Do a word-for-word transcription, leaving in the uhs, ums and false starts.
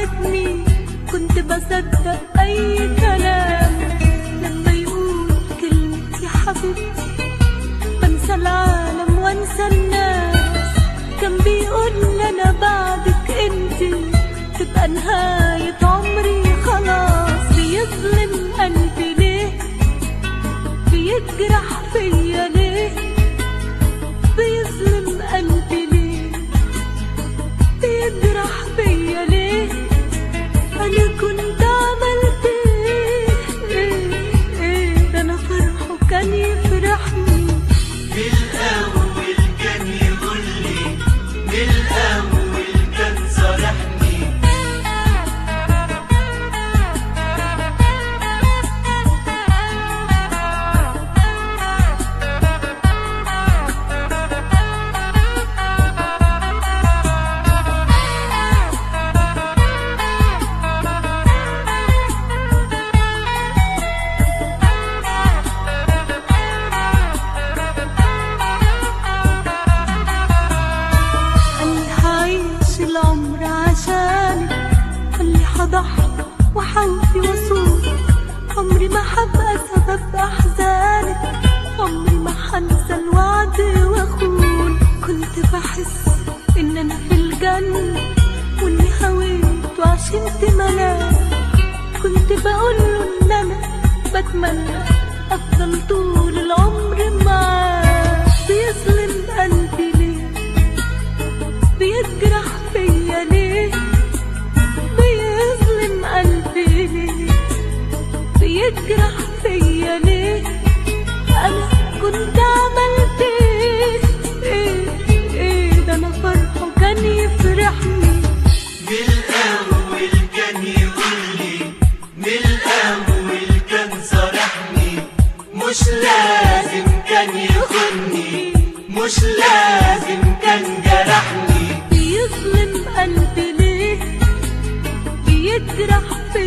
وعدني كنت بصدق أي كلام لما يقول كلمة يا حبيبتي. بنسى العالم وانسى الناس، كان بيقول أنا بعدك انتي تبقى نهاية عمري خلاص. بيظلم قلبي ليه، بيجرح فيا ليه، بيظلم قلبي ليه، بيجرح فيا ليه. أنا كنت عملت ايه ايه ده أنا فرحه كان يفرحني. بالأول كان يقولي، بالأول كان صارحني. العمر عشانك، اللي حضحك وحاولت وصول. عمري ما حبقى سبب أحزانك، عمري ما حنسى الوعد وأخون. كنت بحس إن أنا في الجنة وإني هويت وعشمت ملاك. كنت بقوله إن أنا بتمنى أفضل طول العمر معاك. بيظلم قلبي ليه، بيجرح فيا ليه، بيظلم قلبي ليه، بيجرح فيا ليه. أنا كنت عملت ايه ايه ايه ده أنا فرحه كان يفرحني. بالأول كان يقولي، بالأول كان صارحني. مش لازم كان يخوني، مش لازم كان جرحني. بيظلم قلبي ليه، بيجرح فيا